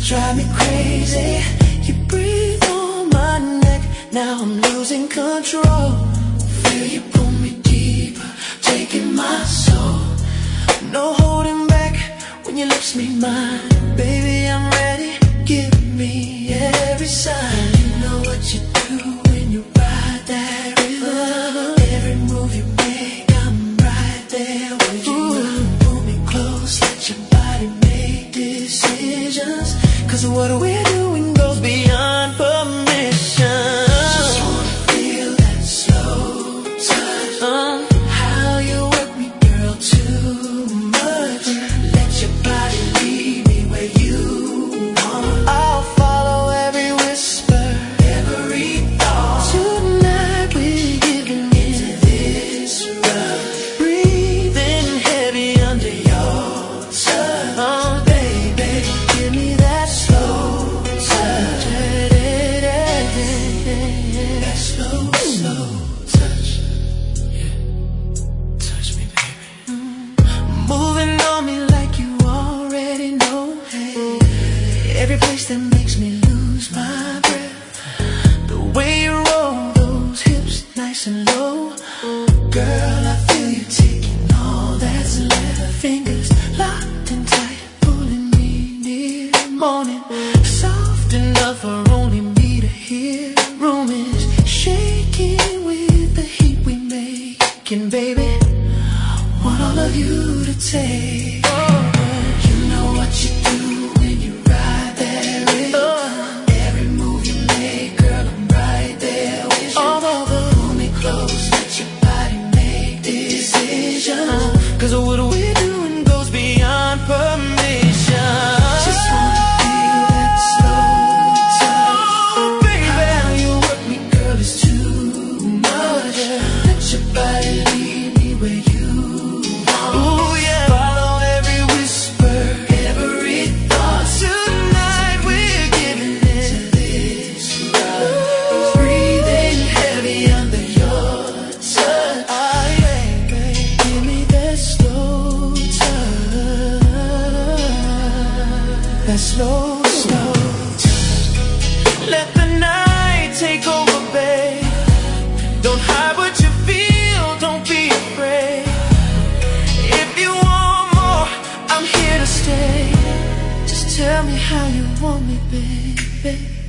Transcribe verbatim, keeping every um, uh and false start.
drive me crazy. You breathe on my neck, now I'm losing control. Feel you pull me deeper, taking my soul. No holding back when your lips meet mine. Baby, I'm ready, give me every sign. You know what you do when you ride that rhythm. Every move you make, I'm right there with you. Pull me close, let your body make decisions. Cause what we're doing goes beyond permission. Just wanna feel that slow touch. uh, How you work me, girl, too much. Let your body lead me where you want. I'll follow every whisper, every thought. Tonight we're giving into this rush. Breathing heavy under your touch. Oh baby, give me that slow touch. That slow, slow touch. Yeah, touch me, baby. Moving on me like you already know. Hey, every place that makes me lose my breath. The way you roll those hips nice and low. Girl, I feel you taking all that's left. Fingers locked and tight, pulling me near the morning. Soft enough for only me to hear. Room is shaking with the heat we making, baby. Want all of you to take. You know what you do when you ride that rhythm. Every move you make, girl, I'm right there with you. Pull me close, let your body make decisions. Cause what we're doing goes beyond permission. Just wanna feel that slow touch. Oh, baby, how you work me, girl, is too much. Let your body lead me where you want. Ooh, yeah. Follow every whisper, every thought. Tonight we're giving into this rush. Breathing heavy under your touch. Ah, yeah, baby, give me that slow touch. That slow, slow touch. Let the night take over, babe. Don't hide what you feel, don't be afraid. If you want more, I'm here to stay. Just tell me how you want me, baby.